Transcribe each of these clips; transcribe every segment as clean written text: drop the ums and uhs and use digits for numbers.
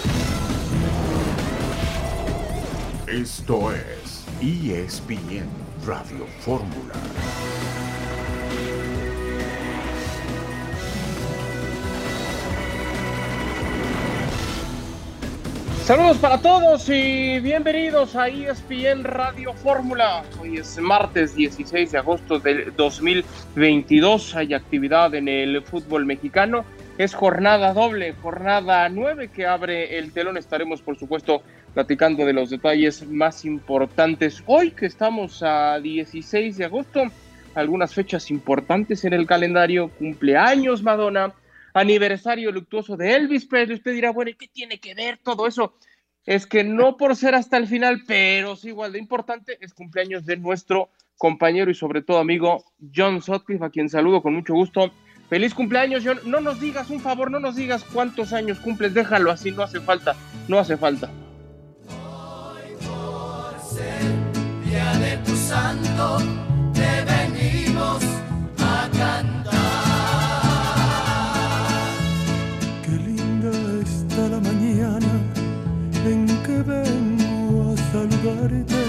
Esto es ESPN Radio Fórmula. Saludos para todos y bienvenidos a ESPN Radio Fórmula. Hoy es martes 16 de agosto del 2022. Hay actividad en el fútbol mexicano. Es jornada doble, jornada 9 que abre el telón. Estaremos, por supuesto, platicando de los detalles más importantes. Hoy que estamos a 16 de agosto, algunas fechas importantes en el calendario. Cumpleaños Madonna, aniversario luctuoso de Elvis Presley. Usted dirá, bueno, ¿y qué tiene que ver todo eso? Es que no por ser hasta el final, pero es igual de importante, es cumpleaños de nuestro compañero y sobre todo amigo John Sutcliffe, a quien saludo con mucho gusto. Feliz cumpleaños, John. No nos digas, un favor, no nos digas cuántos años cumples, déjalo así, no hace falta. Hoy por ser día de tu santo, te venimos a cantar. Qué linda está la mañana en que vengo a saludarte.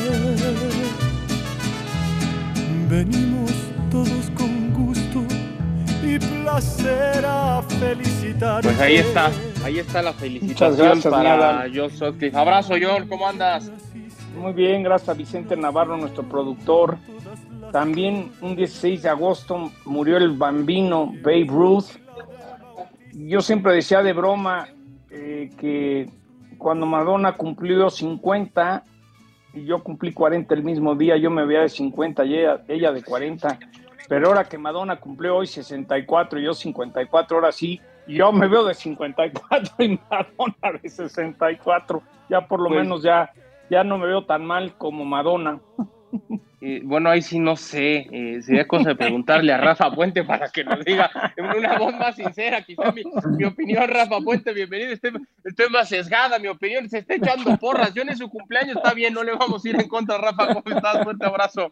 Venimos todos con gusto y placer a felicitarte. Pues ahí está la felicitación. Muchas gracias, para John Sutcliffe. Abrazo, John, ¿cómo andas? Muy bien, gracias a Vicente Navarro, nuestro productor. También un 16 de agosto murió el bambino Babe Ruth. Yo siempre decía de broma que cuando Madonna cumplió 50 y yo cumplí 40 el mismo día, yo me veía de 50 y ella de 40. Pero ahora que Madonna cumplió hoy 64 y yo 54, ahora sí, yo me veo de 54 y Madonna de 64. Ya por lo menos ya no me veo tan mal como Madonna. Bueno, ahí sí no sé, sería cosa de preguntarle a Rafa Puente para que nos diga en una voz más sincera, quizá mi opinión. Rafa Puente, bienvenido, estoy más sesgada, mi opinión, se está echando porras, yo en su cumpleaños, está bien, no le vamos a ir en contra. Rafa, ¿cómo estás? Fuerte abrazo.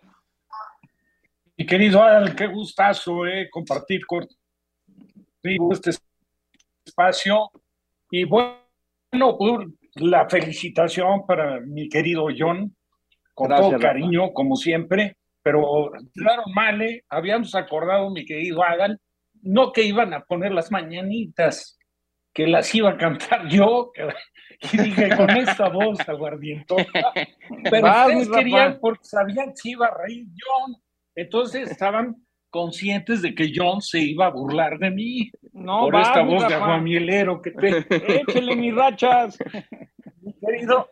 Mi querido Adal, qué gustazo compartir contigo este espacio. Y bueno, la felicitación para mi querido John, con Gracias, todo cariño, Rafa. como siempre, pero claro, mal, habíamos acordado, mi querido Adal, no que iban a poner las mañanitas, que las iba a cantar yo, y dije, con esta voz aguardientosa, pero ustedes querían porque sabían que se iba a reír John. Entonces estaban conscientes de que John se iba a burlar de mí por esta voz de aguamielero que te... ¡Échele mis rachas! Mi querido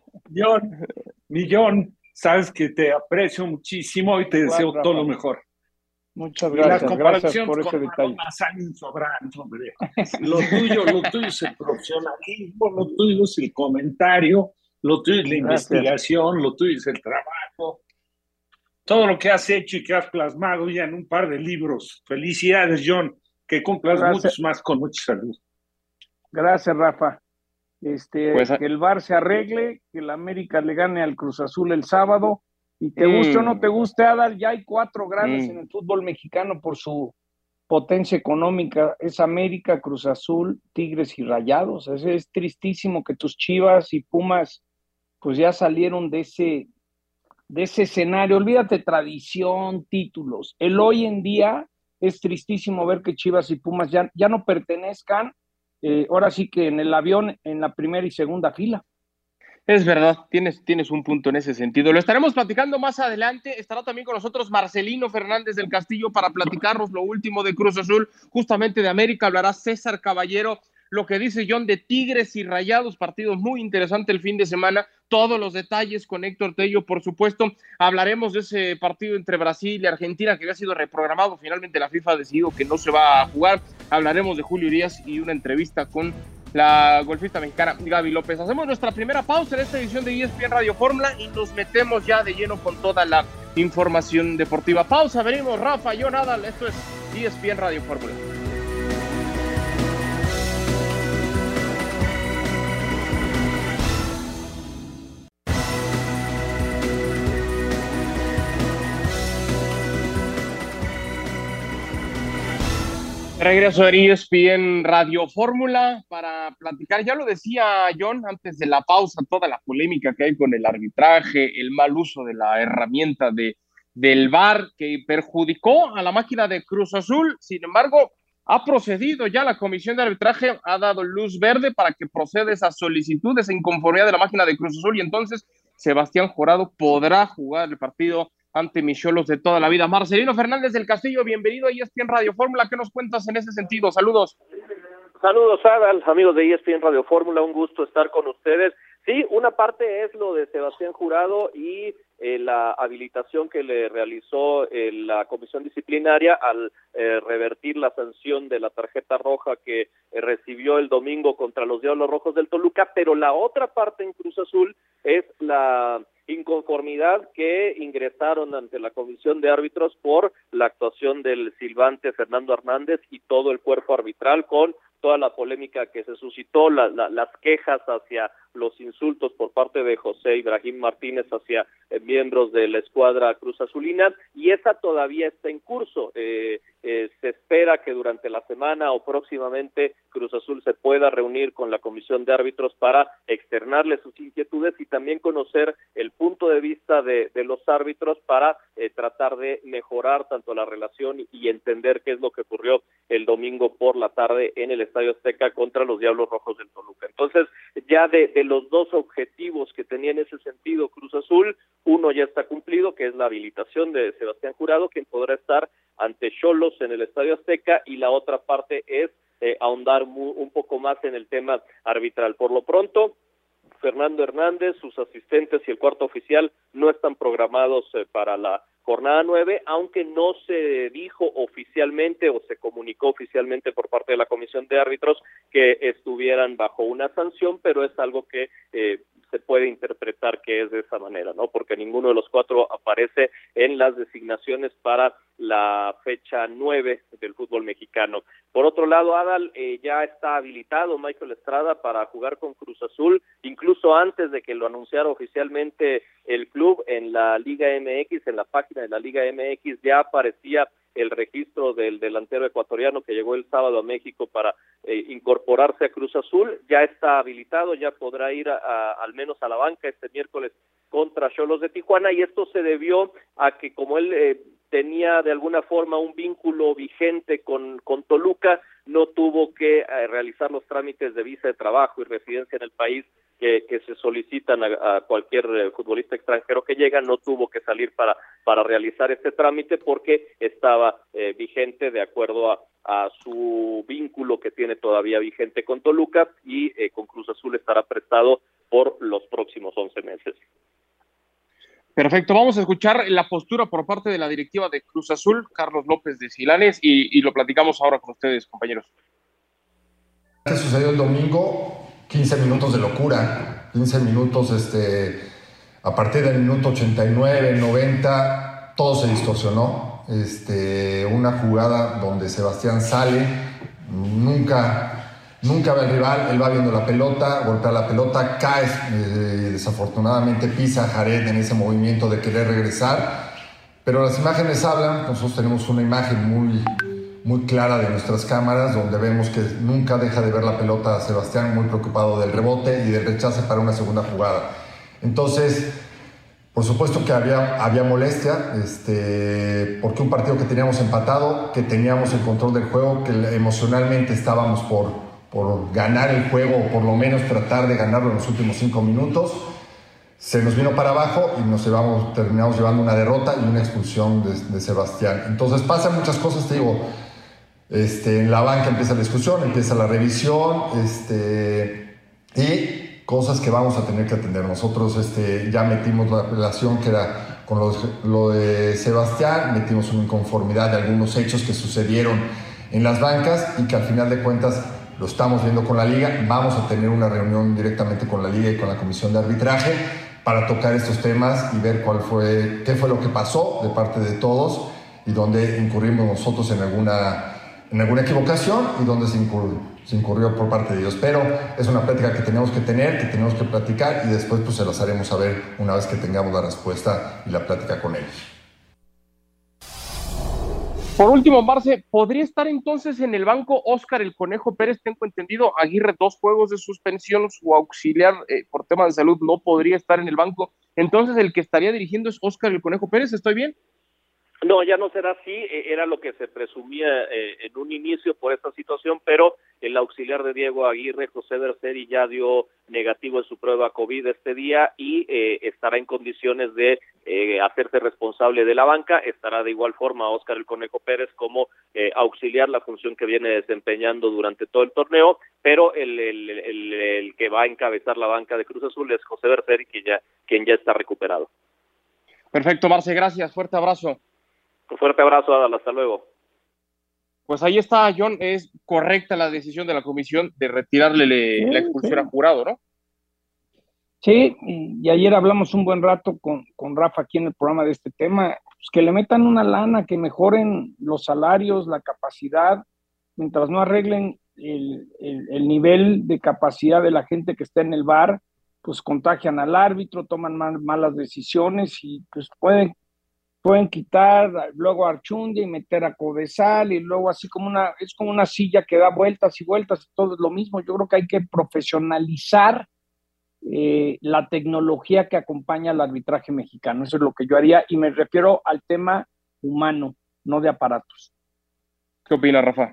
John, sabes que te aprecio muchísimo y te deseo todo lo mejor. Muchas Y gracias, las gracias por ese con detalle. salen sobrando, hombre. Lo tuyo es el profesionalismo, lo tuyo es el comentario, lo tuyo es la investigación, lo tuyo es el trabajo. Todo lo que has hecho y que has plasmado ya en un par de libros. Felicidades, John. Que cumplas muchos más con mucha salud. Gracias, Rafa. Pues, que el VAR se arregle, que el América le gane al Cruz Azul el sábado. Y te guste o no te guste, Adal, ya hay 4 grandes en el fútbol mexicano por su potencia económica. Es América, Cruz Azul, Tigres y Rayados. Es tristísimo que tus Chivas y Pumas pues ya salieron de ese escenario. Olvídate tradición, títulos. El hoy en día es tristísimo ver que Chivas y Pumas ya no pertenezcan, ahora sí que en el avión, en la primera y segunda fila. Es verdad, tienes un punto en ese sentido. Lo estaremos platicando más adelante. Estará también con nosotros Marcelino Fernández del Castillo para platicarnos lo último de Cruz Azul, justamente de América. Hablará César Caballero, lo que dice John de Tigres y Rayados, partido muy interesante el fin de semana. Todos los detalles con Héctor Tello, por supuesto. Hablaremos de ese partido entre Brasil y Argentina que había sido reprogramado. Finalmente la FIFA ha decidido que no se va a jugar. Hablaremos de Julio Urias y una entrevista con la golfista mexicana Gaby López. Hacemos nuestra primera pausa en esta edición de ESPN Radio Fórmula y nos metemos ya de lleno con toda la información deportiva. Pausa, venimos Rafa, yo Nadal, esto es ESPN Radio Fórmula. Regreso de ESPN Radio Fórmula para platicar, ya lo decía John antes de la pausa, toda la polémica que hay con el arbitraje, el mal uso de la herramienta del VAR que perjudicó a la máquina de Cruz Azul. Sin embargo, ha procedido ya la comisión de arbitraje, ha dado luz verde para que proceda esa solicitud, esa inconformidad de la máquina de Cruz Azul, y entonces Sebastián Jurado podrá jugar el partido ante mis Xolos de toda la vida. Marcelino Fernández del Castillo, bienvenido a ESPN Radio Fórmula. ¿Qué nos cuentas en ese sentido? Saludos. Saludos, Adal, amigos de ESPN Radio Fórmula, un gusto estar con ustedes. Sí, una parte es lo de Sebastián Jurado y la habilitación que le realizó la comisión disciplinaria al revertir la sanción de la tarjeta roja que recibió el domingo contra los Diablos Rojos del Toluca, pero la otra parte en Cruz Azul es la inconformidad que ingresaron ante la comisión de árbitros por la actuación del silbante Fernando Hernández y todo el cuerpo arbitral, con toda la polémica que se suscitó, las quejas hacia los insultos por parte de José Ibrahim Martínez hacia miembros de la escuadra Cruz Azulina, y esa todavía está en curso. Se espera que durante la semana o próximamente Cruz Azul se pueda reunir con la comisión de árbitros para externarle sus inquietudes y también conocer el punto de vista de los árbitros para tratar de mejorar tanto la relación y entender qué es lo que ocurrió el domingo por la tarde en el Estadio Azteca contra los Diablos Rojos del Toluca. Entonces, ya de los dos objetivos que tenía en ese sentido Cruz Azul, uno ya está cumplido, que es la habilitación de Sebastián Jurado, quien podrá estar ante Xolos en el Estadio Azteca, y la otra parte es ahondar un poco más en el tema arbitral. Por lo pronto, Fernando Hernández, sus asistentes y el cuarto oficial no están programados para la jornada 9, aunque no se dijo oficialmente o se comunicó oficialmente por parte de la comisión de árbitros que estuvieran bajo una sanción, pero es algo que se puede interpretar que es de esa manera, ¿no? Porque ninguno de los cuatro aparece en las designaciones para la fecha 9 del fútbol mexicano. Por otro lado, Adal, ya está habilitado Michael Estrada para jugar con Cruz Azul, incluso antes de que lo anunciara oficialmente el club en la Liga MX, en la página de la Liga MX ya aparecía el registro del delantero ecuatoriano que llegó el sábado a México para incorporarse a Cruz Azul. Ya está habilitado, ya podrá ir al menos a la banca este miércoles contra Xolos de Tijuana, y esto se debió a que como él tenía de alguna forma un vínculo vigente con Toluca, no tuvo que realizar los trámites de visa de trabajo y residencia en el país que se solicitan a cualquier futbolista extranjero que llega. No tuvo que salir para realizar este trámite porque estaba vigente de acuerdo a su vínculo que tiene todavía vigente con Toluca, y con Cruz Azul estará prestado por los próximos 11 meses. Perfecto, vamos a escuchar la postura por parte de la directiva de Cruz Azul, Carlos López de Silanes, y lo platicamos ahora con ustedes, compañeros. ¿Qué sucedió el domingo? 15 minutos de locura, 15 minutos, a partir del minuto 89, 90, todo se distorsionó. Una jugada donde Sebastián sale, nunca ve al rival, él va viendo la pelota, golpea la pelota, cae, desafortunadamente pisa a Jared en ese movimiento de querer regresar, pero las imágenes hablan. Nosotros tenemos una imagen muy clara de nuestras cámaras donde vemos que nunca deja de ver la pelota a Sebastián, muy preocupado del rebote y del rechace para una segunda jugada. Entonces, por supuesto que había molestia, porque un partido que teníamos empatado, que teníamos el control del juego, que emocionalmente estábamos por ganar el juego, o por lo menos tratar de ganarlo en los últimos 5 minutos, se nos vino para abajo y terminamos llevando una derrota y una expulsión de Sebastián. Entonces pasan muchas cosas, te digo, en la banca empieza la discusión, empieza la revisión, y cosas que vamos a tener que atender. Nosotros ya metimos la apelación que era con lo de Sebastián, metimos una inconformidad de algunos hechos que sucedieron en las bancas y que al final de cuentas lo estamos viendo con la liga. Vamos a tener una reunión directamente con la liga y con la comisión de arbitraje para tocar estos temas y ver qué fue lo que pasó de parte de todos y dónde incurrimos nosotros en alguna equivocación y dónde se incurrió por parte de ellos. Pero es una plática que tenemos que tener, que tenemos que platicar, y después pues se las haremos saber una vez que tengamos la respuesta y la plática con ellos. Por último, Marce, ¿podría estar entonces en el banco Óscar el Conejo Pérez? Tengo entendido, Aguirre 2 juegos de suspensión, su auxiliar por tema de salud no podría estar en el banco. Entonces, el que estaría dirigiendo es Óscar el Conejo Pérez, ¿estoy bien? No, ya no será así, era lo que se presumía en un inicio por esta situación, pero el auxiliar de Diego Aguirre, José Berseri, ya dio negativo en su prueba COVID este día y estará en condiciones de hacerse responsable de la banca. Estará de igual forma Óscar el Conejo Pérez como auxiliar, la función que viene desempeñando durante todo el torneo, pero el que va a encabezar la banca de Cruz Azul es José Berseri, quien ya está recuperado. Perfecto, Marce, gracias, fuerte abrazo. Un fuerte abrazo, Adal, hasta luego. Pues ahí está, John, es correcta la decisión de la comisión de retirarle la expulsión a Jurado, ¿no? Sí, y ayer hablamos un buen rato con Rafa aquí en el programa de este tema, pues que le metan una lana, que mejoren los salarios, la capacidad, mientras no arreglen el nivel de capacidad de la gente que está en el bar, pues contagian al árbitro, toman malas decisiones y pues pueden quitar luego a Archundia y meter a Codesal y luego así es como una silla que da vueltas y vueltas, todo es lo mismo. Yo creo que hay que profesionalizar la tecnología que acompaña al arbitraje mexicano. Eso es lo que yo haría y me refiero al tema humano, no de aparatos. ¿Qué opina, Rafa?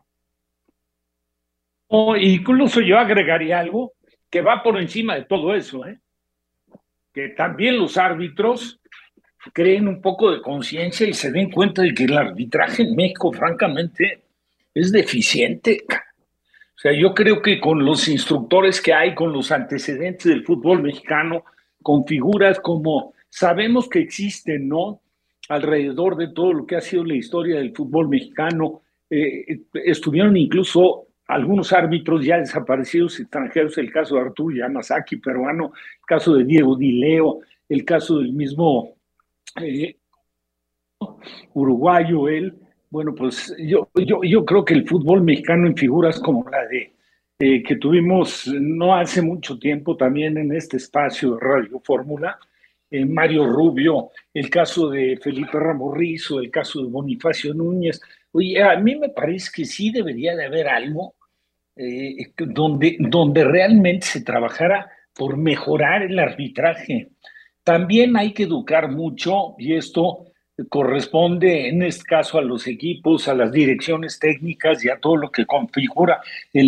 Incluso yo agregaría algo que va por encima de todo eso, que también los árbitros creen un poco de conciencia y se den cuenta de que el arbitraje en México, francamente, es deficiente. O sea, yo creo que con los instructores que hay, con los antecedentes del fútbol mexicano, con figuras como sabemos que existen, ¿no? Alrededor de todo lo que ha sido la historia del fútbol mexicano, estuvieron incluso algunos árbitros ya desaparecidos extranjeros, el caso de Arturo Yamasaki, peruano, el caso de Diego Dileo, el caso del mismo uruguayo, él. Bueno, pues yo creo que el fútbol mexicano en figuras como la de que tuvimos no hace mucho tiempo también en este espacio de Radio Fórmula, Mario Rubio, el caso de Felipe Ramorrizo, el caso de Bonifacio Núñez. Oye, a mí me parece que sí debería de haber algo donde realmente se trabajara por mejorar el arbitraje. También hay que educar mucho, y esto corresponde en este caso a los equipos, a las direcciones técnicas y a todo lo que configura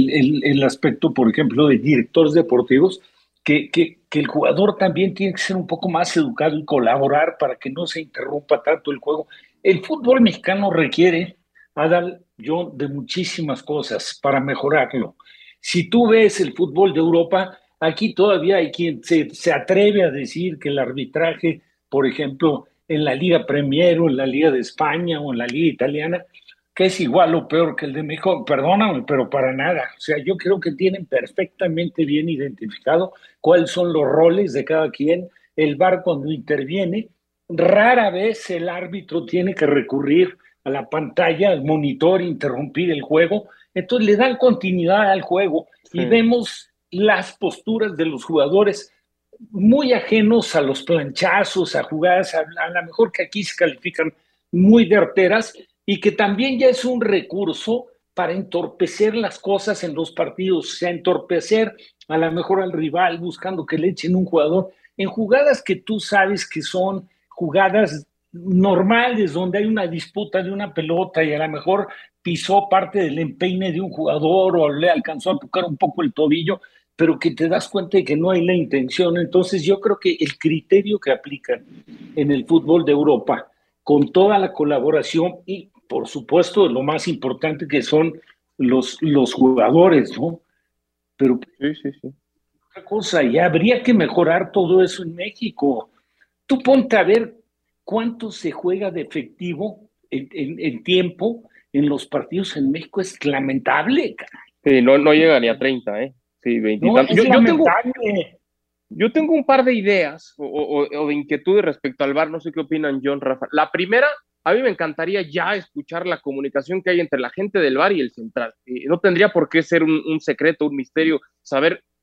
el aspecto, por ejemplo, de directores deportivos, que el jugador también tiene que ser un poco más educado y colaborar para que no se interrumpa tanto el juego. El fútbol mexicano requiere, Adal, de muchísimas cosas para mejorarlo. Si tú ves el fútbol de Europa, aquí todavía hay quien se atreve a decir que el arbitraje, por ejemplo, en la Liga Premier o en la Liga de España o en la Liga Italiana, que es igual o peor que el de México, perdóname, pero para nada. O sea, yo creo que tienen perfectamente bien identificado cuáles son los roles de cada quien. El VAR cuando interviene, rara vez el árbitro tiene que recurrir a la pantalla, al monitor, interrumpir el juego. Entonces le dan continuidad al juego y vemos las posturas de los jugadores muy ajenos a los planchazos, a jugadas, a lo mejor que aquí se califican muy de arteras, y que también ya es un recurso para entorpecer las cosas en los partidos, o sea, entorpecer a lo mejor al rival buscando que le echen un jugador, en jugadas que tú sabes que son jugadas normales, donde hay una disputa de una pelota y a lo mejor pisó parte del empeine de un jugador o le alcanzó a tocar un poco el tobillo, pero que te das cuenta de que no hay la intención. Entonces yo creo que el criterio que aplican en el fútbol de Europa, con toda la colaboración y por supuesto lo más importante que son los jugadores, ¿no? Pero sí. Otra cosa, ya habría que mejorar todo eso en México. Tú ponte a ver cuánto se juega de efectivo en tiempo en los partidos en México, es lamentable, caray. Sí, no llega ni a 30, ¿eh? Sí, 20 y tantos. Yo tengo un par de ideas o de inquietudes respecto al VAR, no sé qué opinan John, Rafa. La primera, a mí me encantaría ya escuchar la comunicación que hay entre la gente del VAR y el central. No tendría por qué ser un secreto, un misterio, saber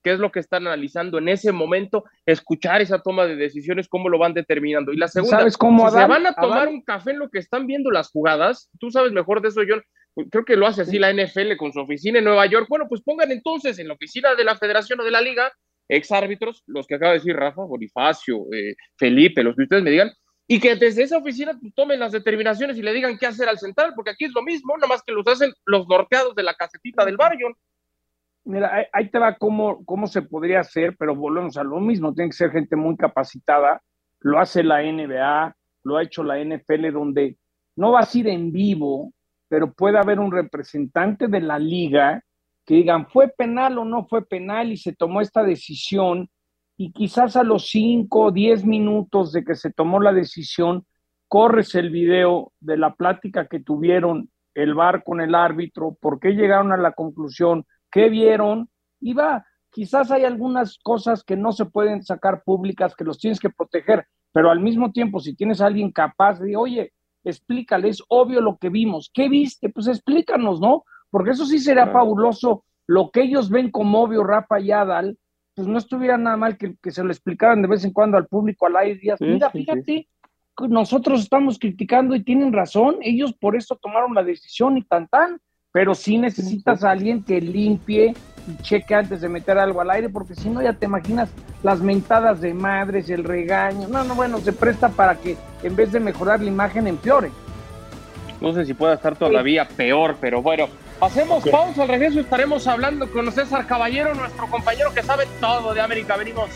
qué es lo que están analizando en ese momento, escuchar esa toma de decisiones, cómo lo van determinando. Y la segunda, ¿sabes cómo, si se van a tomar un café en lo que están viendo las jugadas, tú sabes mejor de eso, John, creo que lo hace así la NFL con su oficina en Nueva York. Bueno, pues pongan entonces en la oficina de la federación o de la liga ex árbitros, los que acaba de decir Rafa, Bonifacio, Felipe, los que ustedes me digan, y que desde esa oficina tomen las determinaciones y le digan qué hacer al central, porque aquí es lo mismo, nada más que los hacen los norteados de la casetita del barrio. Mira, ahí te va cómo se podría hacer, pero volvemos a lo mismo, tiene que ser gente muy capacitada, lo hace la NBA, lo ha hecho la NFL, donde no vas a ir en vivo, pero puede haber un representante de la liga que digan, ¿fue penal o no fue penal? Y se tomó esta decisión, y quizás a los 5 o 10 minutos de que se tomó la decisión, corres el video de la plática que tuvieron el VAR con el árbitro, por qué llegaron a la conclusión, qué vieron, y va, quizás hay algunas cosas que no se pueden sacar públicas, que los tienes que proteger, pero al mismo tiempo, si tienes a alguien capaz de, oye, explícale, es obvio lo que vimos, ¿qué viste? Pues explícanos, ¿no? Porque eso sí sería fabuloso, lo que ellos ven como obvio, Rafa y Adal, pues no estuviera nada mal que se lo explicaran de vez en cuando al público al aire, días, mira, fíjate, nosotros estamos criticando y tienen razón, ellos por eso tomaron la decisión y tan, pero sí necesitas a alguien que limpie y cheque antes de meter algo al aire, porque si no ya te imaginas las mentadas de madres, el regaño, bueno, se presta para que en vez de mejorar la imagen empeore. No sé si pueda estar todavía peor, pero bueno, hacemos pausa, al regreso estaremos hablando con César Caballero, nuestro compañero que sabe todo de América, venimos.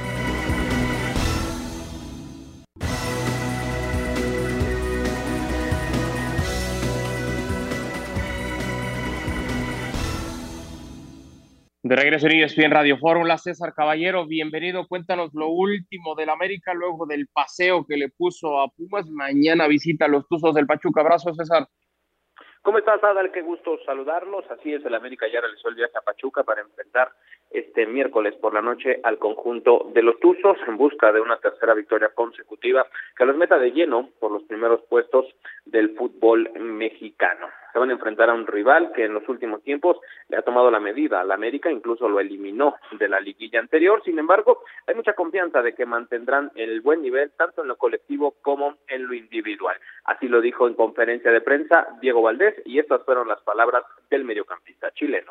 De regreso en ESPN Radio Fórmula, César Caballero, bienvenido, cuéntanos lo último del América luego del paseo que le puso a Pumas, mañana visita a los Tuzos del Pachuca, abrazo César. ¿Cómo estás, Adal? Qué gusto saludarlos. Así es, el América ya realizó el viaje a Pachuca para enfrentar este miércoles por la noche al conjunto de los Tuzos en busca de una tercera victoria consecutiva que los meta de lleno por los primeros puestos del fútbol mexicano. Se van a enfrentar a un rival que en los últimos tiempos le ha tomado la medida al América, incluso lo eliminó de la liguilla anterior. Sin embargo, hay mucha confianza de que mantendrán el buen nivel tanto en lo colectivo como en lo individual. Así lo dijo en conferencia de prensa Diego Valdés, y estas fueron las palabras del mediocampista chileno.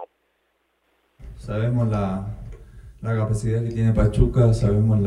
Sabemos la capacidad que tiene Pachuca, sabemos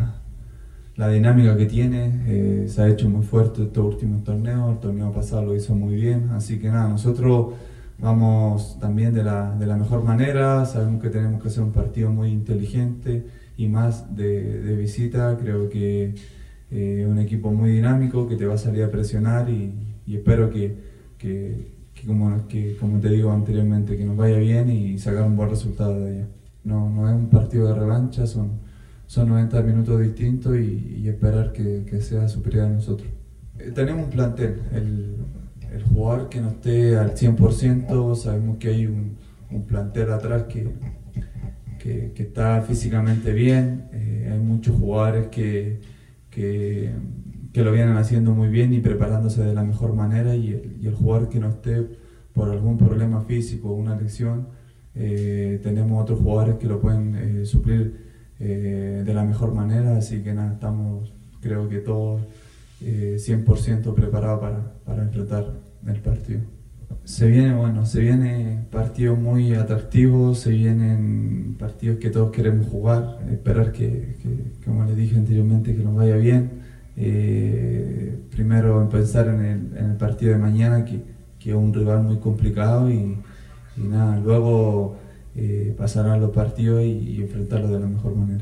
la dinámica que tiene, se ha hecho muy fuerte estos últimos torneos, el torneo pasado lo hizo muy bien, así que nada, nosotros vamos también de la mejor manera, sabemos que tenemos que hacer un partido muy inteligente y más de visita, creo que es un equipo muy dinámico que te va a salir a presionar y espero que como te digo anteriormente, que nos vaya bien y sacar un buen resultado de allá. No es un partido de revancha, son 90 minutos distintos y esperar que sea superior a nosotros. Tenemos un plantel, el jugador que no esté al 100%, sabemos que hay un plantel atrás que está físicamente bien, hay muchos jugadores que lo vienen haciendo muy bien y preparándose de la mejor manera y el jugador que no esté por algún problema físico o una lesión, tenemos otros jugadores que lo pueden suplir de la mejor manera, así que nada, estamos creo que todos 100% preparados para enfrentar el partido. Se viene partidos muy atractivos, se vienen partidos que todos queremos jugar, esperar que como les dije anteriormente, que nos vaya bien. Primero pensar en el partido de mañana, que es un rival muy complicado y nada, luego pasar a los partidos y enfrentarlos de la mejor manera.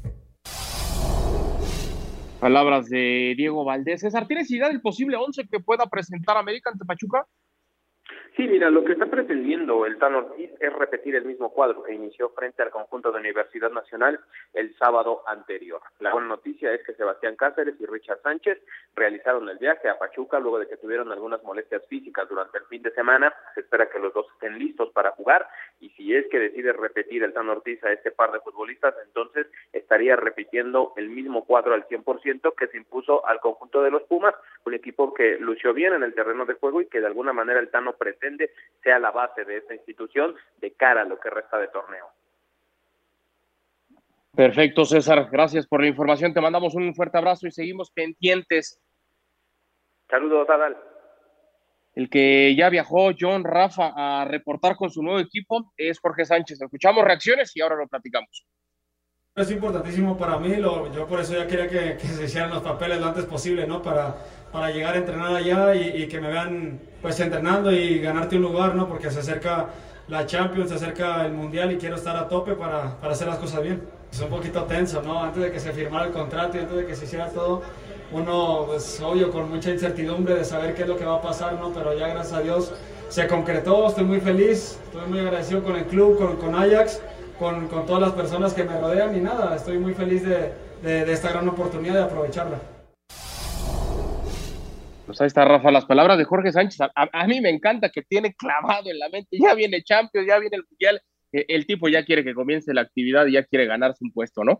Palabras de Diego Valdés. César, ¿tienes idea del posible 11 que pueda presentar América ante Pachuca? Sí, mira, lo que está pretendiendo el Tano Ortiz es repetir el mismo cuadro que inició frente al conjunto de Universidad Nacional el sábado anterior. La buena noticia es que Sebastián Cáceres y Richard Sánchez realizaron el viaje a Pachuca luego de que tuvieron algunas molestias físicas durante el fin de semana. Se espera que los dos estén listos para jugar y si es que decide repetir el Tano Ortiz a este par de futbolistas, entonces estaría repitiendo el mismo cuadro al 100% que se impuso al conjunto de los Pumas, un equipo que lució bien en el terreno de juego y que de alguna manera el Tano pretende sea la base de esta institución de cara a lo que resta de torneo. Perfecto, César. Gracias por la información. Te mandamos un fuerte abrazo y seguimos pendientes. Saludos, Adal. El que ya viajó John Rafa a reportar con su nuevo equipo es Jorge Sánchez. Escuchamos reacciones y ahora lo platicamos. Es importantísimo para mí, yo por eso ya quería que se hicieran los papeles lo antes posible, ¿no? Para llegar a entrenar allá y que me vean pues entrenando y ganarte un lugar, ¿no? Porque se acerca la Champions, se acerca el Mundial y quiero estar a tope para hacer las cosas bien. Es un poquito tenso, ¿no? Antes de que se firmara el contrato y antes de que se hiciera todo, uno, pues obvio, con mucha incertidumbre de saber qué es lo que va a pasar, ¿no? Pero ya gracias a Dios se concretó, estoy muy feliz, estoy muy agradecido con el club, con Ajax, con todas las personas que me rodean y nada, estoy muy feliz de esta gran oportunidad de aprovecharla. Pues ahí está, Rafa, las palabras de Jorge Sánchez. A mí me encanta que tiene clavado en la mente, ya viene Champions, ya viene el Mundial, el tipo ya quiere que comience la actividad y ya quiere ganarse un puesto, ¿no?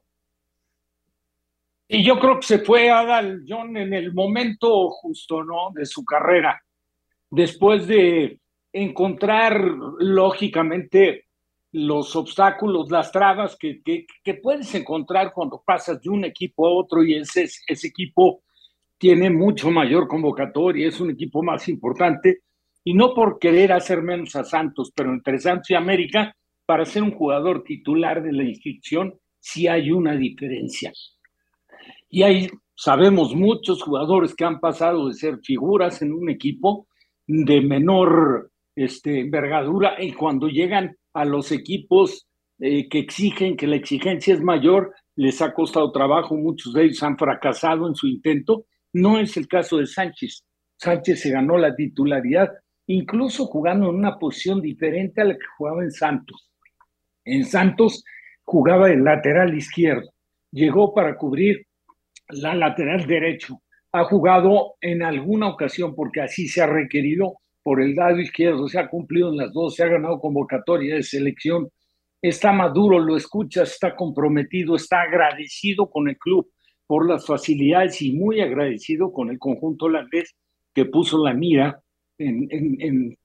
Y yo creo que se fue Adal John en el momento justo, ¿no? De su carrera. Después de encontrar, lógicamente, los obstáculos, las trabas que puedes encontrar cuando pasas de un equipo a otro y ese equipo tiene mucho mayor convocatoria, es un equipo más importante, y no por querer hacer menos a Santos, pero entre Santos y América, para ser un jugador titular de la institución, sí hay una diferencia. Y ahí sabemos muchos jugadores que han pasado de ser figuras en un equipo de menor envergadura y cuando llegan a los equipos que exigen, que la exigencia es mayor, les ha costado trabajo, muchos de ellos han fracasado en su intento. No es el caso de Sánchez. Sánchez se ganó la titularidad, incluso jugando en una posición diferente a la que jugaba en Santos. En Santos jugaba el lateral izquierdo, llegó para cubrir la lateral derecho. Ha jugado en alguna ocasión, porque así se ha requerido, por el lado izquierdo, se ha cumplido en las dos, se ha ganado convocatoria de selección, está maduro, lo escuchas, está comprometido, está agradecido con el club por las facilidades y muy agradecido con el conjunto holandés que puso la mira en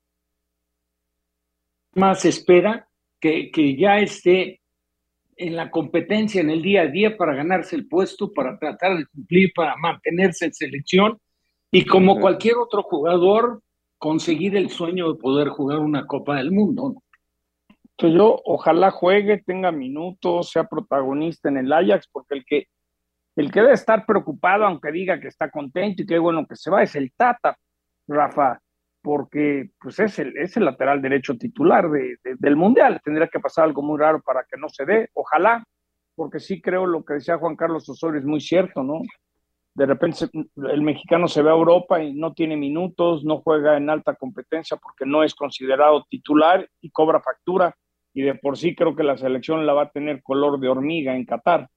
más espera que ya esté en la competencia en el día a día para ganarse el puesto, para tratar de cumplir, para mantenerse en selección y como cualquier otro jugador conseguir el sueño de poder jugar una Copa del Mundo, ¿no? Entonces yo ojalá juegue, tenga minutos, sea protagonista en el Ajax, porque el que debe estar preocupado, aunque diga que está contento y que bueno que se va, es el Tata, Rafa, porque pues es el lateral derecho titular del Mundial. Tendría que pasar algo muy raro para que no se dé, ojalá, porque sí creo lo que decía Juan Carlos Osorio es muy cierto, ¿no? De repente el mexicano se va a Europa y no tiene minutos, no juega en alta competencia porque no es considerado titular y cobra factura, y de por sí creo que la selección la va a tener color de hormiga en Qatar.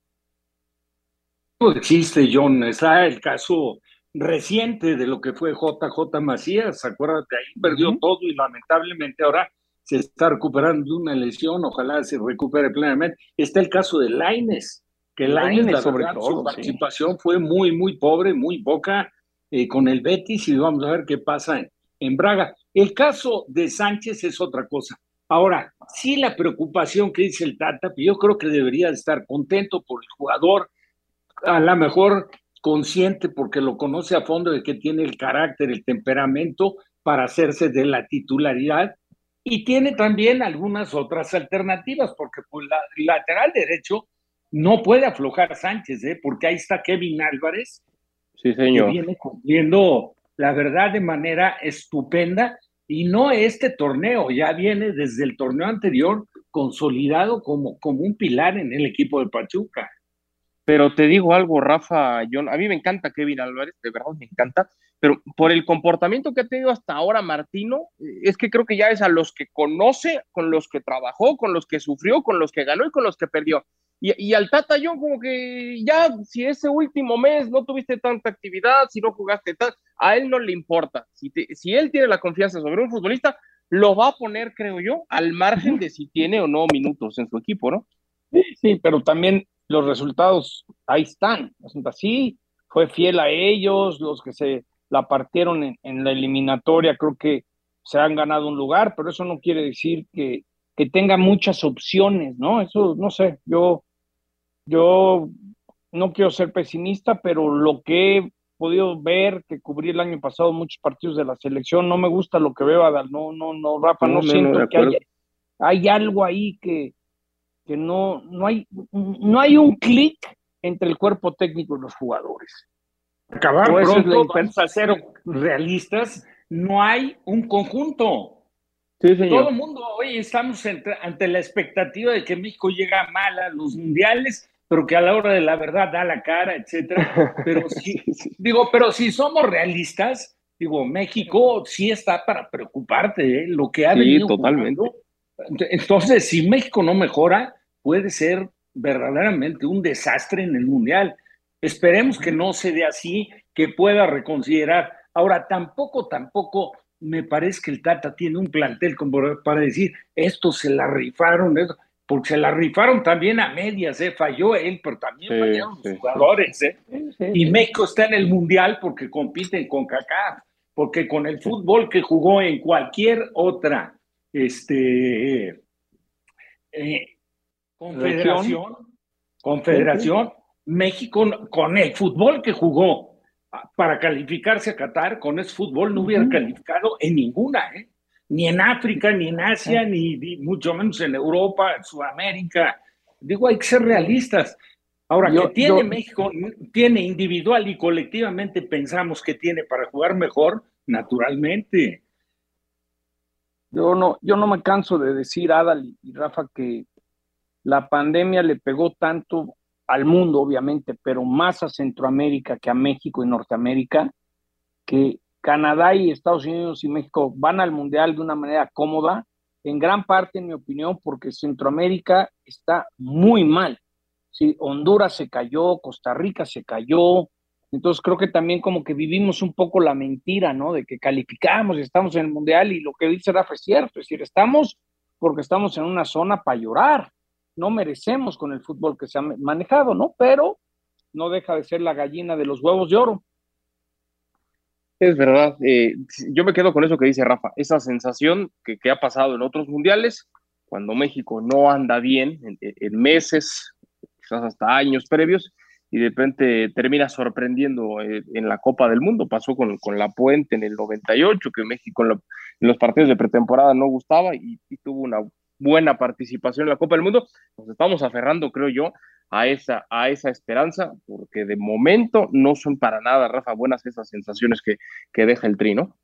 No existe, John, está el caso reciente de lo que fue JJ Macías, acuérdate, ahí perdió todo y lamentablemente ahora se está recuperando de una lesión, ojalá se recupere plenamente. Está el caso de Lainez, que Lainez sobre todo, su participación fue muy, muy pobre, muy poca con el Betis, y vamos a ver qué pasa en Braga. El caso de Sánchez es otra cosa. Ahora, sí, la preocupación que dice el Tata, yo creo que debería estar contento por el jugador, a lo mejor consciente porque lo conoce a fondo de que tiene el carácter, el temperamento para hacerse de la titularidad, y tiene también algunas otras alternativas, porque pues el lateral derecho no puede aflojar Sánchez, porque ahí está Kevin Álvarez, sí, señor, que viene cumpliendo, la verdad, de manera estupenda, y no este torneo, ya viene desde el torneo anterior consolidado como un pilar en el equipo de Pachuca. Pero te digo algo, Rafa, John, a mí me encanta Kevin Álvarez, de verdad me encanta, pero por el comportamiento que ha tenido hasta ahora Martino, es que creo que ya es a los que conoce, con los que trabajó, con los que sufrió, con los que ganó y con los que perdió. Y al Tata, John, como que ya, si ese último mes no tuviste tanta actividad, si no jugaste tal, a él no le importa. Si él tiene la confianza sobre un futbolista, lo va a poner, creo yo, al margen de si tiene o no minutos en su equipo, ¿no? Sí, pero también los resultados ahí están. Sí, fue fiel a ellos, los que se la partieron en la eliminatoria, creo que se han ganado un lugar, pero eso no quiere decir que tenga muchas opciones, ¿no? Eso, no sé, yo Yo no quiero ser pesimista, pero lo que he podido ver, que cubrí el año pasado muchos partidos de la selección, no me gusta lo que veo, Adal. No, Rafa, no siento de que acuerdo. hay algo ahí que no hay un clic entre el cuerpo técnico y los jugadores. Acabar O esa es pronto, la vamos a ser realistas, no hay un conjunto. Sí, Todo señor. el mundo hoy estamos ante la expectativa de que México llega mal a los mundiales, pero que a la hora de la verdad da la cara, etcétera. Pero sí, pero si somos realistas, México sí está para preocuparte, lo que ha Sí, venido totalmente. jugando. Entonces, si México no mejora, puede ser verdaderamente un desastre en el mundial. Esperemos que no se dé así, que pueda reconsiderar. Ahora, tampoco me parece que el Tata tiene un plantel como para decir, esto se la rifaron, porque se la rifaron también a medias, falló él, pero también fallaron los jugadores. Y México está en el Mundial porque compiten con CONCACAF, porque con el fútbol que jugó en cualquier otra confederación, México con el fútbol que jugó para calificarse a Qatar, con ese fútbol no hubiera calificado en ninguna, ni en África, ni en Asia, ni mucho menos en Europa, en Sudamérica. Hay que ser realistas. Ahora, que tiene México, tiene individual y colectivamente pensamos que tiene para jugar mejor, naturalmente. Yo no me canso de decir, Adal y Rafa, que la pandemia le pegó tanto al mundo, obviamente, pero más a Centroamérica que a México y Norteamérica, que Canadá y Estados Unidos y México van al Mundial de una manera cómoda, en gran parte, en mi opinión, porque Centroamérica está muy mal. Sí, Honduras se cayó, Costa Rica se cayó, entonces creo que también como que vivimos un poco la mentira, ¿no? De que calificamos y estamos en el Mundial y lo que dice Rafa es cierto, es decir, estamos porque estamos en una zona para llorar, no merecemos con el fútbol que se ha manejado, ¿no? Pero no deja de ser la gallina de los huevos de oro. Es verdad. Yo me quedo con eso que dice Rafa, esa sensación que ha pasado en otros mundiales, cuando México no anda bien en meses, quizás hasta años previos, y de repente termina sorprendiendo en la Copa del Mundo. Pasó con La Puente en el 98, que México en los partidos de pretemporada no gustaba y tuvo una buena participación en la Copa del Mundo. Nos estamos aferrando, creo yo, a esa esperanza, porque de momento no son para nada, Rafa, buenas esas sensaciones que deja el Tri, ¿no?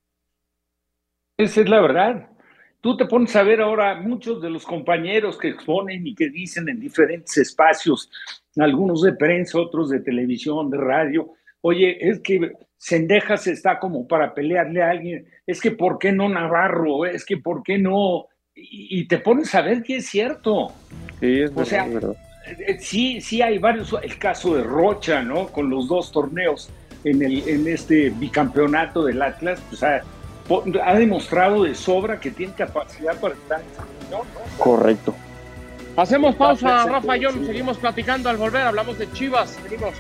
Esa es la verdad. Tú te pones a ver ahora muchos de los compañeros que exponen y que dicen en diferentes espacios, algunos de prensa, otros de televisión, de radio, oye, es que Cendejas está como para pelearle a alguien, es que ¿por qué no Navarro? Es que ¿por qué no? Y te pones a ver que es cierto. Sí, es verdad, o sea, es verdad. Sí hay varios, el caso de Rocha, ¿no? Con los 2 torneos en este bicampeonato del Atlas, pues ha demostrado de sobra que tiene capacidad para estar en esa reunión, ¿no? Correcto. Hacemos pausa, Rafa y John, seguimos platicando al volver, hablamos de Chivas, venimos.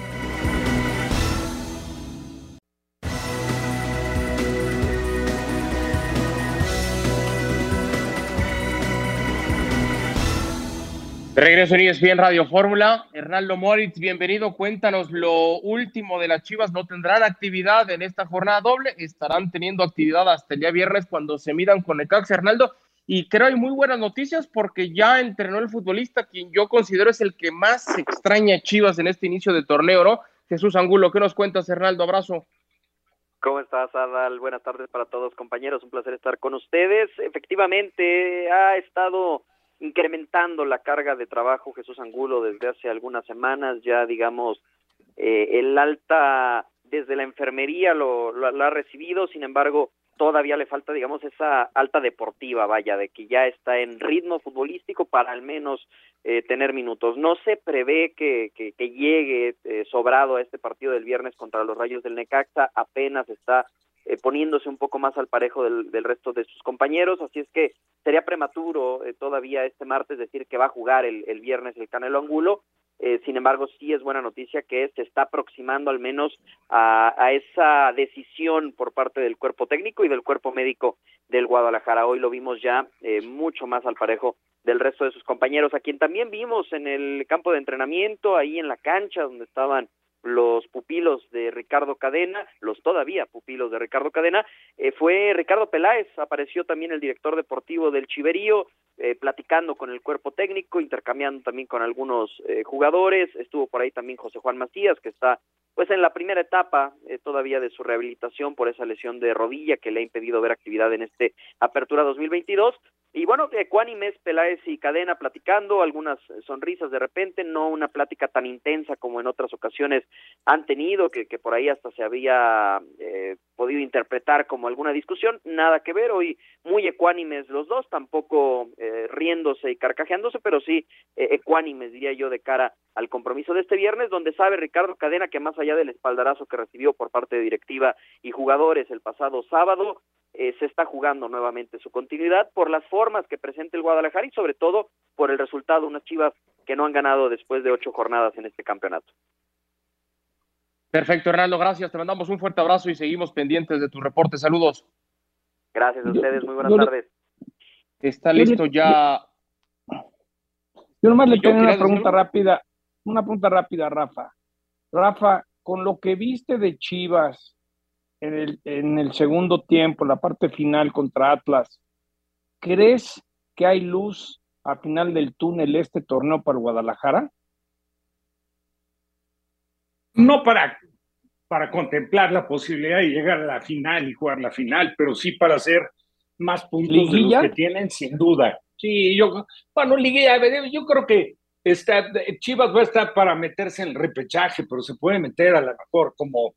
De regreso en ESPN Radio Fórmula, Hernaldo Moritz, bienvenido, cuéntanos lo último de las Chivas. No tendrán actividad en esta jornada doble, estarán teniendo actividad hasta el día viernes cuando se midan con Necaxa, Hernaldo, y creo hay muy buenas noticias porque ya entrenó el futbolista quien yo considero es el que más extraña a Chivas en este inicio de torneo, ¿no? Jesús Angulo, ¿qué nos cuentas, Hernaldo? Abrazo. ¿Cómo estás, Adal? Buenas tardes para todos, compañeros, un placer estar con ustedes. Efectivamente, ha estado incrementando la carga de trabajo Jesús Angulo desde hace algunas semanas, ya digamos, el alta desde la enfermería lo ha recibido, sin embargo, todavía le falta, digamos, esa alta deportiva, vaya, de que ya está en ritmo futbolístico para al menos tener minutos. No se prevé que llegue sobrado a este partido del viernes contra los Rayos del Necaxa, apenas está poniéndose un poco más al parejo del resto de sus compañeros, así es que sería prematuro todavía este martes decir que va a jugar el viernes el Canelo Angulo. Sin embargo, sí es buena noticia que se está aproximando al menos a esa decisión por parte del cuerpo técnico y del cuerpo médico del Guadalajara. Hoy lo vimos ya mucho más al parejo del resto de sus compañeros, a quien también vimos en el campo de entrenamiento, ahí en la cancha donde estaban los pupilos de Ricardo Cadena, los todavía pupilos de Ricardo Cadena, fue Ricardo Peláez. Apareció también el director deportivo del Chiverío, platicando con el cuerpo técnico, intercambiando también con algunos jugadores. Estuvo por ahí también José Juan Macías, que está pues en la primera etapa todavía de su rehabilitación por esa lesión de rodilla que le ha impedido ver actividad en este Apertura 2022. Y bueno, ecuánimes Peláez y Cadena platicando, algunas sonrisas de repente, no una plática tan intensa como en otras ocasiones han tenido, que por ahí hasta se había podido interpretar como alguna discusión. Nada que ver, hoy muy ecuánimes los dos, tampoco riéndose y carcajeándose, pero sí ecuánimes, diría yo, de cara al compromiso de este viernes, donde sabe Ricardo Cadena que más allá del espaldarazo que recibió por parte de directiva y jugadores el pasado sábado, se está jugando nuevamente su continuidad por las formas que presenta el Guadalajara y sobre todo por el resultado, unas Chivas que no han ganado después de 8 jornadas en este campeonato. Perfecto, Hernando, gracias, te mandamos un fuerte abrazo y seguimos pendientes de tu reporte. Saludos. Gracias a ustedes, muy buenas tardes. Está listo ya. Yo nomás le tengo una pregunta rápida, Rafa. Rafa, con lo que viste de Chivas en el segundo tiempo, la parte final contra Atlas, ¿crees que hay luz al final del túnel este torneo para Guadalajara? No para contemplar la posibilidad de llegar a la final y jugar la final, pero sí para hacer más puntos ¿Liguilla? De los que tienen, sin duda. Sí, liguilla, yo creo que Chivas va a estar para meterse en el repechaje, pero se puede meter a lo mejor como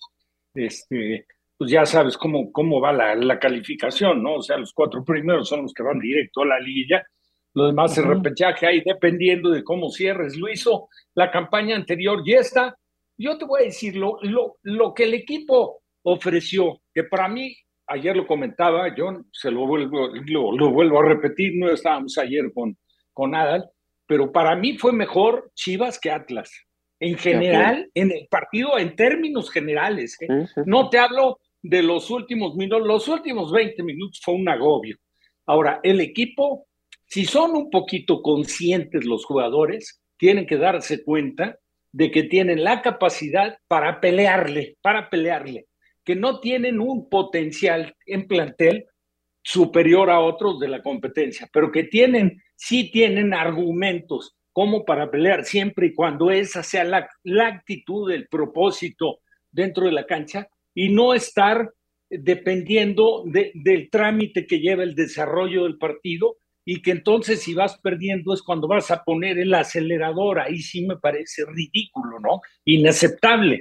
pues ya sabes cómo va la calificación, ¿no? O sea, los 4 primeros son los que van directo a la liguilla, lo demás es repechaje ahí dependiendo de cómo cierres. Lo hizo la campaña anterior y esta. Yo te voy a decir lo que el equipo ofreció, que para mí, ayer lo comentaba, yo se lo vuelvo a repetir, no estábamos ayer con Adal, pero para mí fue mejor Chivas que Atlas. En general, en el partido, en términos generales, no te hablo de los últimos minutos, los últimos 20 minutos fue un agobio. Ahora, el equipo, si son un poquito conscientes los jugadores, tienen que darse cuenta de que tienen la capacidad para pelearle, que no tienen un potencial en plantel superior a otros de la competencia, pero que sí tienen argumentos como para pelear siempre y cuando esa sea la actitud, el propósito dentro de la cancha y no estar dependiendo del trámite que lleva el desarrollo del partido y que entonces si vas perdiendo es cuando vas a poner el acelerador. Ahí sí me parece ridículo, ¿no? Inaceptable.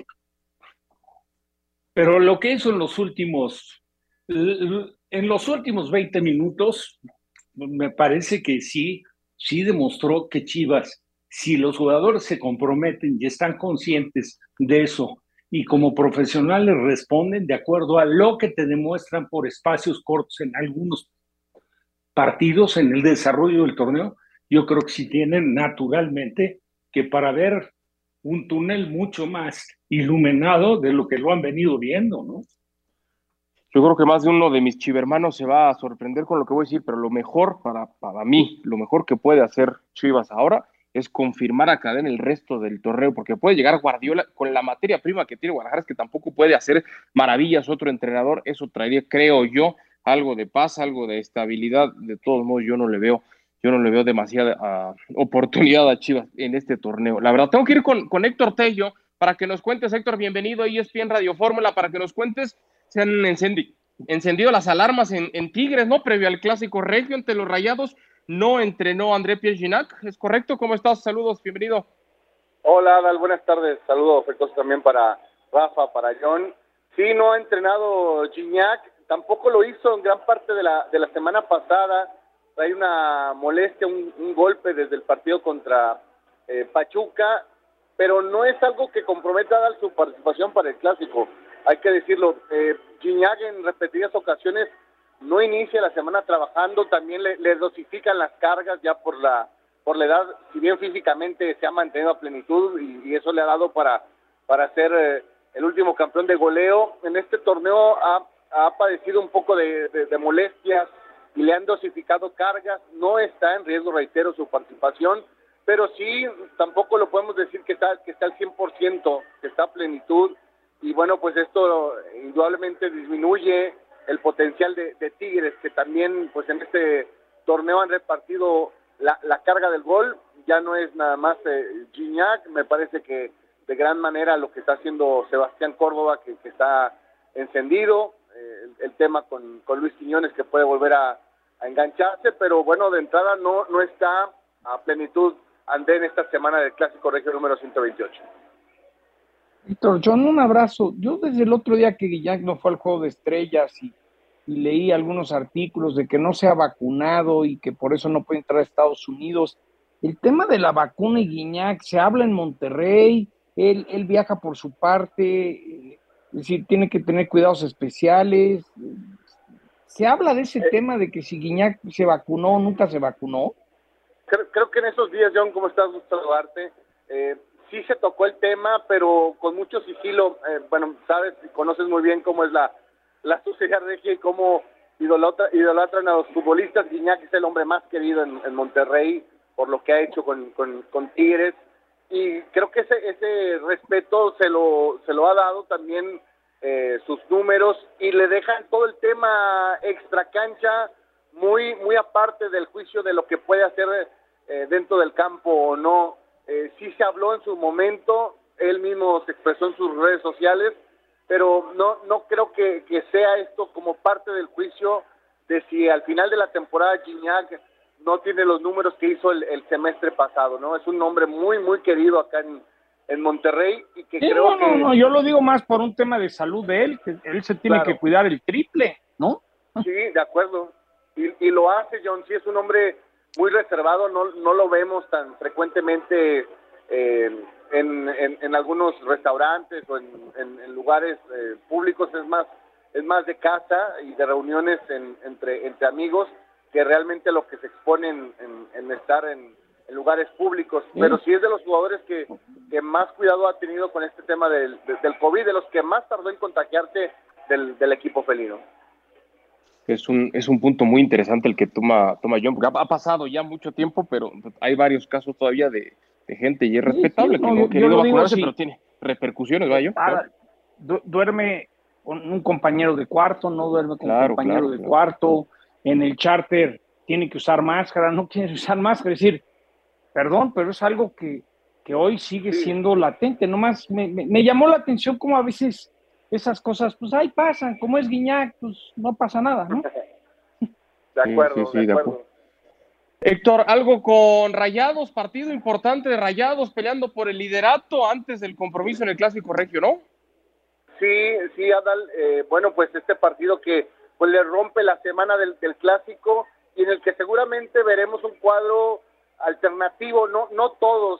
Pero lo que hizo en los últimos 20 minutos, me parece que sí demostró que Chivas, si los jugadores se comprometen y están conscientes de eso y como profesionales responden de acuerdo a lo que te demuestran por espacios cortos en algunos partidos en el desarrollo del torneo, yo creo que sí tienen naturalmente que para ver un túnel mucho más iluminado de lo que lo han venido viendo, ¿no? Yo creo que más de uno de mis chivermanos se va a sorprender con lo que voy a decir, pero lo mejor para mí, lo mejor que puede hacer Chivas ahora es confirmar a Cadena el resto del torneo, porque puede llegar Guardiola con la materia prima que tiene Guadalajara, es que tampoco puede hacer maravillas otro entrenador. Eso traería, creo yo, algo de paz, algo de estabilidad. De todos modos, yo no le veo demasiada oportunidad a Chivas en este torneo. La verdad, tengo que ir con Héctor Tello para que nos cuentes. Héctor, bienvenido a ESPN Radio Fórmula, para que nos cuentes. Se han encendido las alarmas en Tigres, ¿no? Previo al clásico regio ante los Rayados, no entrenó André Pierre Gignac, ¿es correcto? ¿Cómo estás? Saludos, bienvenido. Hola, Adal, buenas tardes. Saludos afectuosos también para Rafa, para John. Sí, no ha entrenado Gignac, tampoco lo hizo en gran parte de la semana pasada. Hay una molestia, un golpe desde el partido contra Pachuca, pero no es algo que comprometa a dar su participación para el clásico. Hay que decirlo, Gignac en repetidas ocasiones no inicia la semana trabajando, también le dosifican las cargas ya por la edad, si bien físicamente se ha mantenido a plenitud y eso le ha dado para ser el último campeón de goleo. En este torneo ha padecido un poco de molestias, y le han dosificado cargas. No está en riesgo, reitero, su participación, pero sí, tampoco lo podemos decir que está al 100%, que está a plenitud, y bueno, pues esto indudablemente disminuye el potencial de Tigres, que también pues en este torneo han repartido la carga del gol. Ya no es nada más Gignac, me parece que de gran manera lo que está haciendo Sebastián Córdoba, que está encendido, el tema con Luis Quiñones, que puede volver a engancharse, pero bueno, de entrada no está a plenitud Andén esta semana del Clásico Regio número 128. Víctor, John, un abrazo. Yo desde el otro día que Guiñac no fue al Juego de Estrellas y leí algunos artículos de que no se ha vacunado y que por eso no puede entrar a Estados Unidos. El tema de la vacuna y Guiñac, se habla en Monterrey, él viaja por su parte, es decir, tiene que tener cuidados especiales. ¿Se habla de ese tema de que si Guiñac se vacunó o nunca se vacunó? Creo que en esos días, John, ¿cómo estás? Gusto saludarte. Sí se tocó el tema, pero con mucho sigilo. Bueno, sabes, conoces muy bien cómo es la sociedad regia y cómo idolatran a los futbolistas. Guiñac es el hombre más querido en Monterrey por lo que ha hecho con Tigres, y creo que ese respeto se lo ha dado también sus números, y le dejan todo el tema extra cancha muy aparte del juicio de lo que puede hacer dentro del campo o no. Sí se habló en su momento, él mismo se expresó en sus redes sociales, pero no creo que sea esto como parte del juicio de si al final de la temporada Gignac no tiene los números que hizo el semestre pasado, ¿no? Es un hombre muy querido acá en Monterrey, y que sí, creo que... No, yo lo digo más por un tema de salud de él, que él se tiene que cuidar el triple, ¿no? Sí, de acuerdo, y lo hace, John. Sí, es un hombre muy reservado, no lo vemos tan frecuentemente en algunos restaurantes o en lugares públicos. Es más de casa y de reuniones entre amigos, que realmente lo que se expone en estar en lugares públicos. Pero sí es de los jugadores que más cuidado ha tenido con este tema del COVID, de los que más tardó en contagiarse del equipo felino. Es un punto muy interesante el que toma John, porque ha pasado ya mucho tiempo, pero hay varios casos todavía de gente, y es respetable, que no ha querido vacunarse, pero tiene repercusiones, ¿va, John? Claro. Duerme con un compañero de cuarto, no duerme con un compañero de cuarto, en el charter tiene que usar máscara, no quiere usar máscara, es decir, perdón, pero es algo que hoy sigue siendo latente. Nomás me llamó la atención cómo a veces esas cosas, pues ahí pasan, como es Gignac, pues no pasa nada, ¿no? De acuerdo, de acuerdo. Héctor, algo con Rayados, partido importante de Rayados peleando por el liderato antes del compromiso en el Clásico Regio, ¿no? Sí, Adal, bueno, pues este partido que pues le rompe la semana del Clásico, y en el que seguramente veremos un cuadro alternativo, no todos,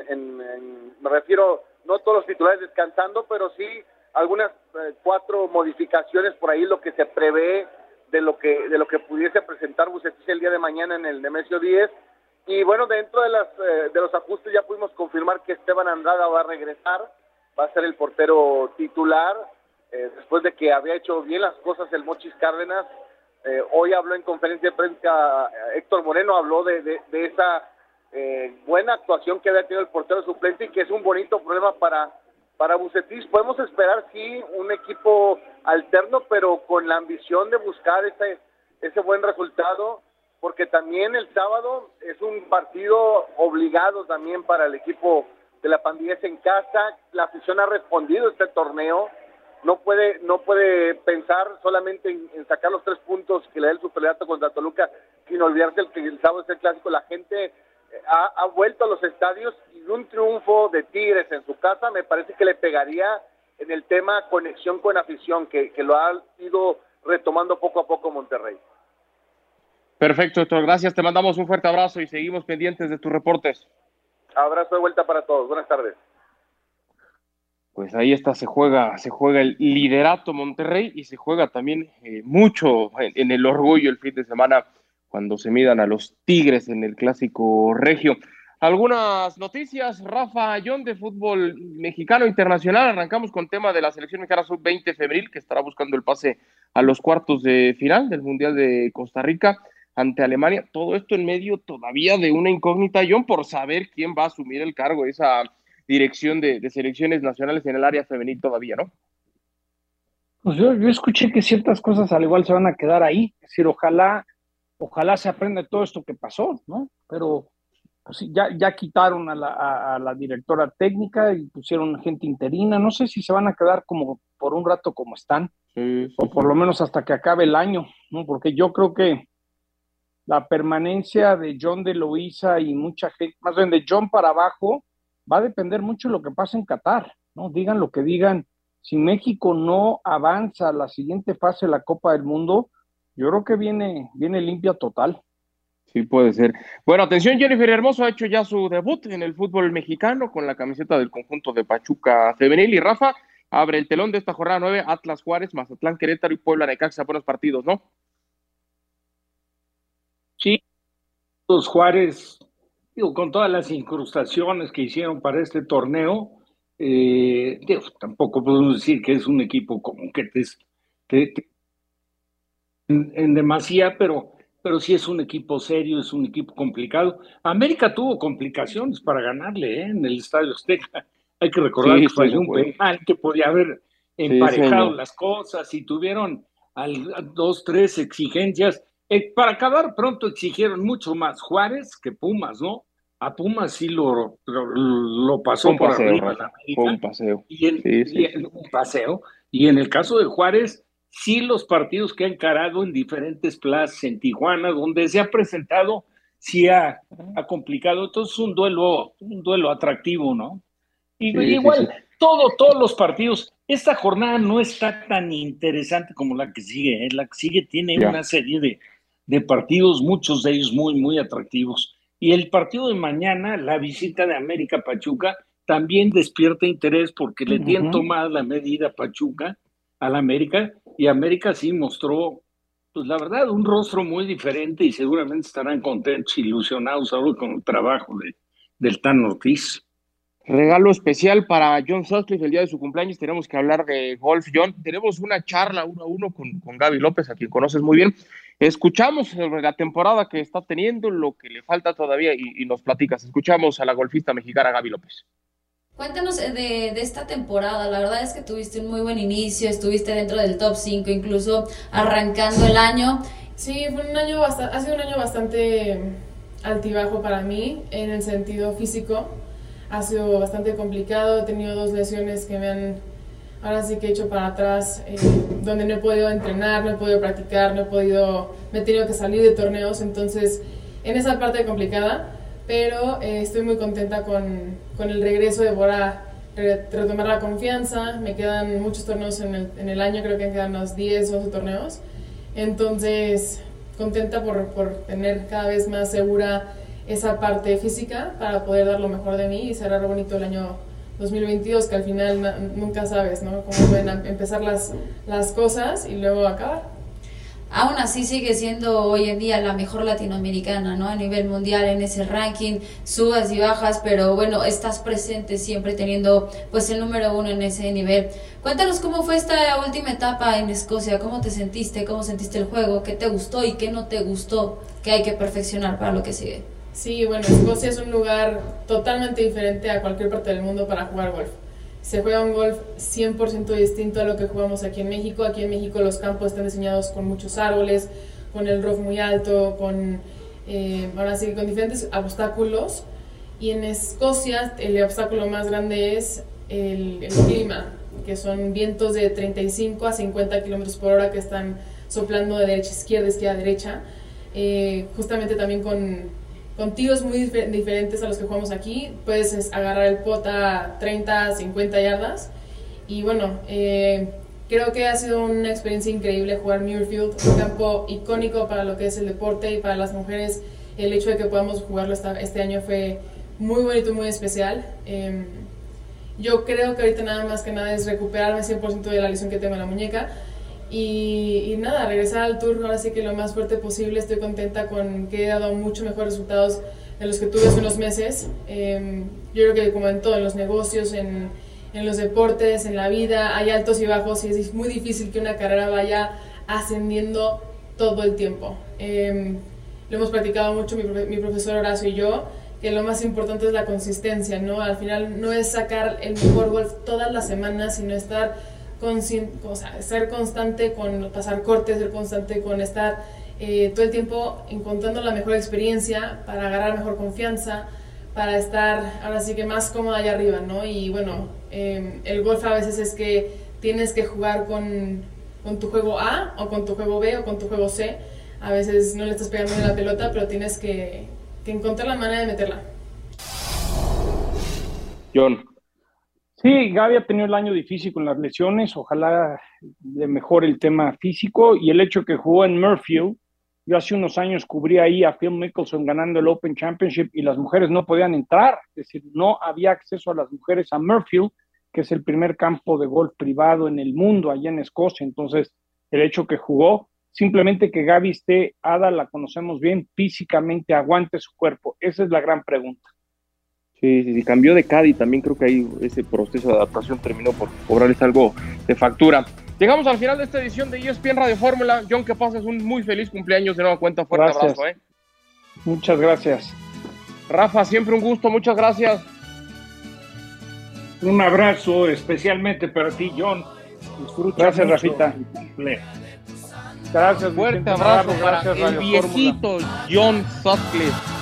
me refiero, no todos los titulares descansando, pero sí algunas 4 modificaciones por ahí, lo que se prevé de lo que pudiese presentar Vucetich el día de mañana en el Nemesio 10. Y bueno, dentro de los ajustes ya pudimos confirmar que Esteban Andrada va a regresar, va a ser el portero titular, después de que había hecho bien las cosas el Mochis Cárdenas. Hoy habló en conferencia de prensa Héctor Moreno, habló de esa buena actuación que había tenido el portero suplente, y que es un bonito problema para Vucetich. Podemos esperar, sí, un equipo alterno, pero con la ambición de buscar ese buen resultado, porque también el sábado es un partido obligado también para el equipo de la Pandilla en casa. La afición ha respondido a este torneo, no puede pensar solamente en sacar los 3 puntos que le da el superliderato contra Toluca, sin olvidarse que el sábado es el Clásico. La gente ha vuelto a los estadios, y un triunfo de Tigres en su casa me parece que le pegaría en el tema conexión con afición, que lo ha ido retomando poco a poco Monterrey. Perfecto, Héctor, gracias, te mandamos un fuerte abrazo y seguimos pendientes de tus reportes. Abrazo de vuelta para todos, buenas tardes. Pues ahí está, se juega el liderato Monterrey, y se juega también mucho en el orgullo el fin de semana cuando se midan a los Tigres en el Clásico Regio. Algunas noticias, Rafa, John, de fútbol mexicano internacional. Arrancamos con tema de la selección mexicana sub-20 femenil, que estará buscando el pase a los cuartos de final del Mundial de Costa Rica ante Alemania. Todo esto en medio todavía de una incógnita, John, por saber quién va a asumir el cargo, esa dirección de selecciones nacionales en el área femenil todavía, ¿no? Pues yo escuché que ciertas cosas al igual se van a quedar ahí. Es decir, ojalá se aprenda todo esto que pasó, ¿no? Pero pues sí, ya quitaron a la directora técnica y pusieron gente interina. No sé si se van a quedar como por un rato como están, o por lo menos hasta que acabe el año, ¿no? Porque yo creo que la permanencia de John de Luisa y mucha gente, más bien de John para abajo, va a depender mucho de lo que pase en Qatar, ¿no? Digan lo que digan. Si México no avanza a la siguiente fase de la Copa del Mundo, yo creo que viene limpia total. Sí, puede ser. Bueno, atención, Jennifer Hermoso ha hecho ya su debut en el fútbol mexicano con la camiseta del conjunto de Pachuca femenil. Y Rafa abre el telón de esta jornada 9, Atlas Juárez, Mazatlán Querétaro y Puebla Necaxa. Buenos partidos, ¿no? Sí, los Juárez, digo, con todas las incrustaciones que hicieron para este torneo, digo, tampoco podemos decir que es un equipo como que en demasía, pero sí es un equipo serio, es un equipo complicado. América tuvo complicaciones para ganarle en el Estadio Azteca. Hay que recordar que falló un penal que podía haber emparejado las cosas y tuvieron 2, 3 exigencias. Para acabar pronto exigieron mucho más Juárez que Pumas, ¿no? A Pumas sí lo pasó por arriba la América. Un paseo. Un paseo. Y en el caso de Juárez, sí los partidos que ha encarado en diferentes plazas en Tijuana, donde se ha presentado, sí ha complicado. Entonces un duelo atractivo, ¿no? Y igual, todos los partidos, esta jornada no está tan interesante como la que sigue, ¿eh? La que sigue tiene una serie de partidos, muchos de ellos muy, muy atractivos. Y el partido de mañana, la visita de América Pachuca, también despierta interés porque le tienen tomada la medida Pachuca a la América, y América sí mostró, pues la verdad, un rostro muy diferente y seguramente estarán contentos, ilusionados ahora con el trabajo del Tan Ortiz. Regalo especial para John Sutcliffe el día de su cumpleaños. Tenemos que hablar de golf, John. Tenemos una charla 1-1 con Gaby López, a quien conoces muy bien. Escuchamos sobre la temporada que está teniendo, lo que le falta todavía y nos platicas. Escuchamos a la golfista mexicana Gaby López. Cuéntanos de esta temporada. La verdad es que tuviste un muy buen inicio, estuviste dentro del top 5, incluso arrancando el año. Sí, ha sido un año bastante altibajo para mí en el sentido físico. Ha sido bastante complicado, he tenido 2 lesiones que me han, ahora sí que he hecho para atrás, donde no he podido entrenar, no he podido practicar, me he tenido que salir de torneos, entonces en esa parte complicada, pero estoy muy contenta con el regreso de Bora, retomar la confianza. Me quedan muchos torneos en el año, creo que me quedan unos 10 o 12 torneos, entonces contenta por tener cada vez más segura esa parte física para poder dar lo mejor de mí y cerrar bonito el año 2022, que al final nunca sabes, ¿no? Cómo pueden empezar las cosas y luego acabar. Aún así sigue siendo hoy en día la mejor latinoamericana, ¿no? A nivel mundial en ese ranking, subas y bajas, pero bueno, estás presente siempre teniendo pues el número 1 en ese nivel. Cuéntanos cómo fue esta última etapa en Escocia, cómo te sentiste, cómo sentiste el juego, qué te gustó y qué no te gustó, que hay que perfeccionar para lo que sigue. Sí, bueno, Escocia es un lugar totalmente diferente a cualquier parte del mundo para jugar golf. Se juega un golf 100% distinto a lo que jugamos aquí en México. Aquí en México los campos están diseñados con muchos árboles, con el rough muy alto, con diferentes obstáculos. Y en Escocia el obstáculo más grande es el clima, que son vientos de 35 a 50 kilómetros por hora que están soplando de derecha a izquierda, izquierda a derecha. Justamente también con tiros muy diferentes a los que jugamos aquí. Puedes agarrar el pot a 30, 50 yardas. Y bueno, creo que ha sido una experiencia increíble jugar Muirfield, un campo icónico para lo que es el deporte y para las mujeres. El hecho de que podamos jugarlo este año fue muy bonito, muy especial. Yo creo que ahorita nada más que nada es recuperarme 100% de la lesión que tengo en la muñeca. Y nada, regresar al tour ahora sí que lo más fuerte posible. Estoy contenta con que he dado mucho mejores resultados de los que tuve hace unos meses. Yo creo que como en todo, en los negocios, en los deportes, en la vida, hay altos y bajos y es muy difícil que una carrera vaya ascendiendo todo el tiempo. Lo hemos practicado mucho mi profesor Horacio y yo, que lo más importante es la consistencia, ¿no? Al final no es sacar el mejor golf todas las semanas, sino estar ser constante con pasar cortes, ser constante con estar todo el tiempo encontrando la mejor experiencia para agarrar mejor confianza, para estar ahora sí que más cómoda allá arriba, ¿no? Y bueno, el golf a veces es que tienes que jugar con tu juego A o con tu juego B o con tu juego C. A veces no le estás pegando en la pelota, pero tienes que encontrar la manera de meterla. John. Sí, Gaby ha tenido el año difícil con las lesiones, ojalá le mejore el tema físico, y el hecho que jugó en Murfield. Yo hace unos años cubrí ahí a Phil Mickelson ganando el Open Championship y las mujeres no podían entrar, es decir, no había acceso a las mujeres a Murfield, que es el primer campo de golf privado en el mundo, allá en Escocia. Entonces, el hecho que jugó, simplemente que Gaby esté, Ada la conocemos bien, físicamente aguante su cuerpo, esa es la gran pregunta. Sí, cambió de Caddy, también creo que ahí ese proceso de adaptación terminó por cobrarles algo de factura. Llegamos al final de esta edición de ESPN Radio Fórmula. John, que pases un muy feliz cumpleaños de nueva cuenta, fuerte gracias. Abrazo. Muchas gracias. Rafa, siempre un gusto, muchas gracias. Un abrazo especialmente para ti, John. Disfruta gracias, mucho Rafita. Gracias, fuerte Vicente abrazo Navarro, para gracias, el Radio viejito Fórmula. John Sutcliffe.